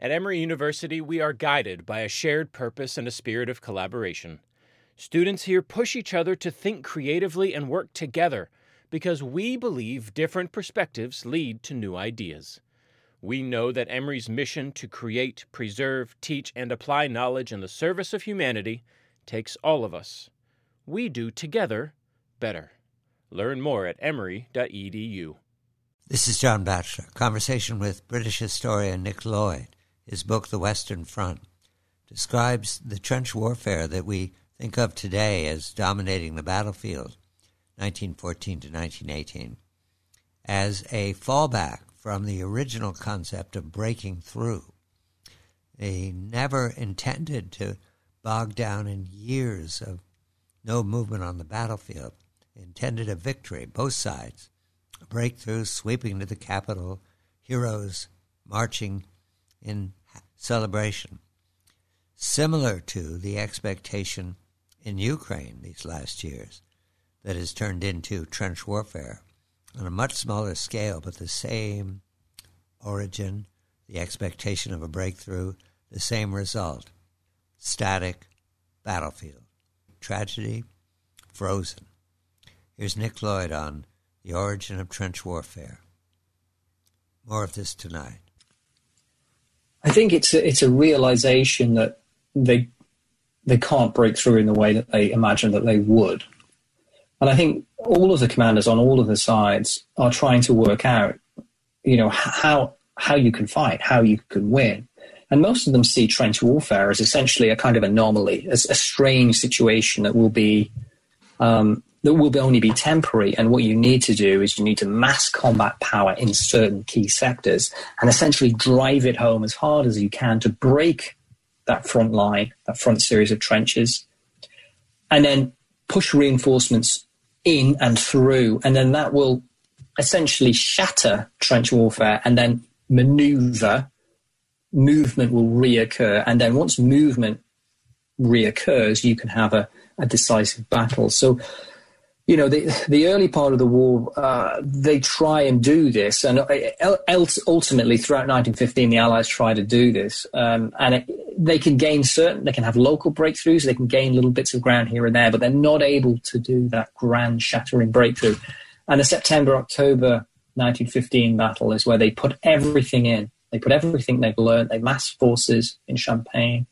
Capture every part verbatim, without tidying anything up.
At Emory University, we are guided by a shared purpose and a spirit of collaboration. Students here push each other to think creatively and work together because we believe different perspectives lead to new ideas. We know that Emory's mission to create, preserve, teach, and apply knowledge in the service of humanity takes all of us. We do together better. Learn more at emory dot e d u. This is John Batchelor. Conversation with British historian Nick Lloyd. His book, The Western Front, describes the trench warfare that we think of today as dominating the battlefield, nineteen fourteen to nineteen eighteen, as a fallback from the original concept of breaking through. They never intended to bog down in years of no movement on the battlefield. They intended a victory, both sides, a breakthrough, sweeping to the capital, heroes marching in celebration, similar to the expectation in Ukraine these last years that has turned into trench warfare on a much smaller scale, but the same origin, the expectation of a breakthrough, the same result, static battlefield. Tragedy, frozen. Here's Nick Lloyd on the origin of trench warfare. More of this tonight. I think it's a, it's a realization that they they can't break through in the way that they imagined that they would. And I think all of the commanders on all of the sides are trying to work out, you know, how how you can fight, how you can win. And most of them see trench warfare as essentially a kind of anomaly, as a strange situation that will be um, that will only be temporary. And what you need to do is you need to mass combat power in certain key sectors and essentially drive it home as hard as you can to break that front line, that front series of trenches, and then push reinforcements in and through. And then that will essentially shatter trench warfare, and then maneuver, movement will reoccur. And then once movement reoccurs, you can have a, a decisive battle. So, you know, the the early part of the war, uh, they try and do this, and ultimately throughout nineteen fifteen, the Allies try to do this, um, and it, they can gain certain, they can have local breakthroughs, they can gain little bits of ground here and there, but they're not able to do that grand shattering breakthrough. And the September-October nineteen fifteen battle is where they put everything in. They put everything they've learned. They mass forces in Champagne.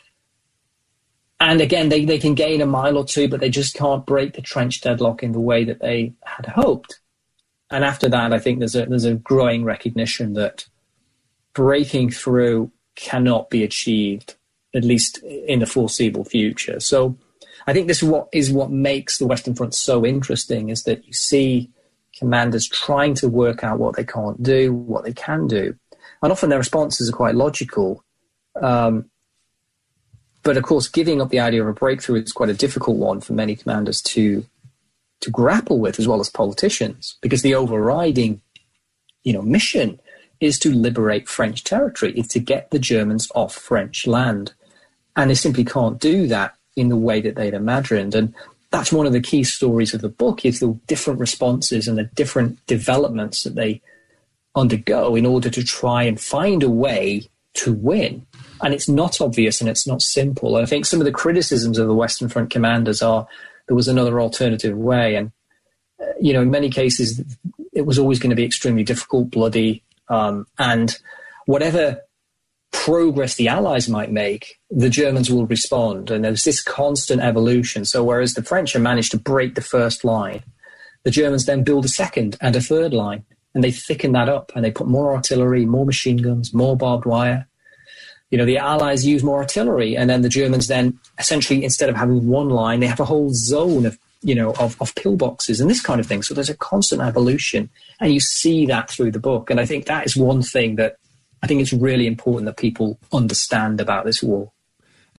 And again, they, they can gain a mile or two, but they just can't break the trench deadlock in the way that they had hoped. And after that, I think there's a there's a growing recognition that breaking through cannot be achieved, at least in the foreseeable future. So I think this is what is what makes the Western Front so interesting, is that you see commanders trying to work out what they can't do, what they can do. And often their responses are quite logical. Um, But, of course, giving up the idea of a breakthrough is quite a difficult one for many commanders to to grapple with, as well as politicians, because the overriding, you know, mission is to liberate French territory. It's to get the Germans off French land. And they simply can't do that in the way that they'd imagined. And that's one of the key stories of the book, is the different responses and the different developments that they undergo in order to try and find a way to win. And it's not obvious and it's not simple. I think some of the criticisms of the Western Front commanders are there was another alternative way. And, uh, you know, in many cases, it was always going to be extremely difficult, bloody. Um, and whatever progress the Allies might make, the Germans will respond. And there's this constant evolution. So whereas the French have managed to break the first line, the Germans then build a second and a third line. And they thicken that up and they put more artillery, more machine guns, more barbed wire. You know, the Allies use more artillery, and then the Germans then essentially, instead of having one line, they have a whole zone of, you know, of, of pillboxes and this kind of thing. So there's a constant evolution, and you see that through the book. And I think that is one thing that I think it's really important that people understand about this war.